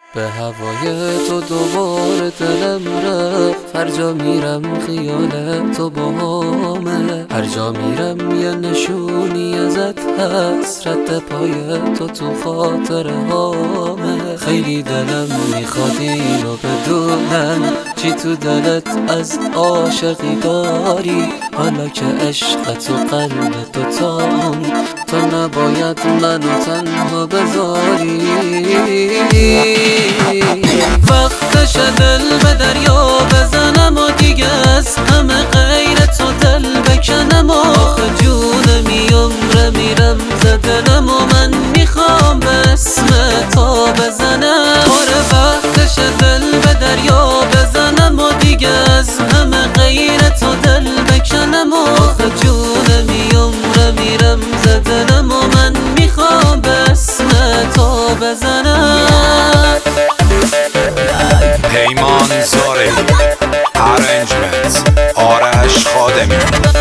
به هوای تو دوباره دلم رفت، هر جا میرم خیال تو باهامه، هر جا میرم یه نشونی ازت هست، رد پای تو خاطره هامه. خیلی دلم میخواد اینو بدونم چی تو دلت از عاشقی داری، حالا که عشقت و قلب تو تام، تو نباید منو تنها بذاری. وقتش دل به دریا بزنم و دیگه از همه غیر تو دل بکنم و آخه جونمی عمره میرم زدنم و من میخوام به اسم تو بزنم. آره وقتش دل به دریا بزنم و دیگه از همه غیر تو دل بکنم و آخه جونمی عمره میرم زدنم و من میخوام به اسم تو بزنم. پیمان زارعی ارنجمنت آرش خادمی.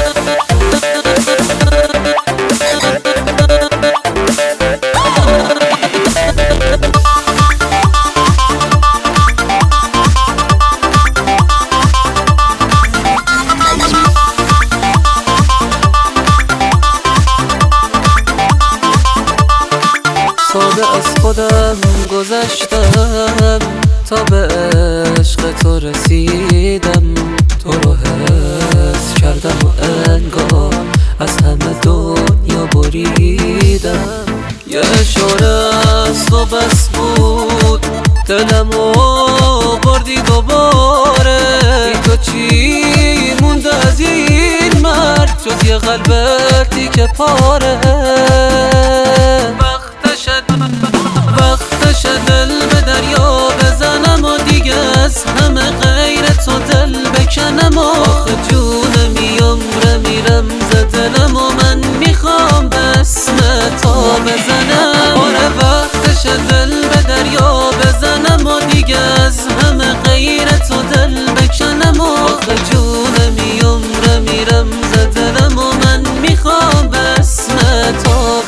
ساده از خودم گذشتم تا به عشق تو رسیدم، تو رو حس کردم و انگار از همه دنیا بریدم. یه اشاره از تو بس بود دلمو بردی دوباره، ای تو چی مونده از این مرد جز یه قلبتی که پاره. وقتش دل به دریا بزنم و دیگه از همه غیر تو دل بکنم و آخه جونمی عمره میرم زدنم و من میخوام به اسم تو بزنم. آره وقتش دل به دریا بزنم و دیگه از همه غیر تو دل بکنم و آخه جونمی عمره میرم زدنم و من میخوام به اسم تو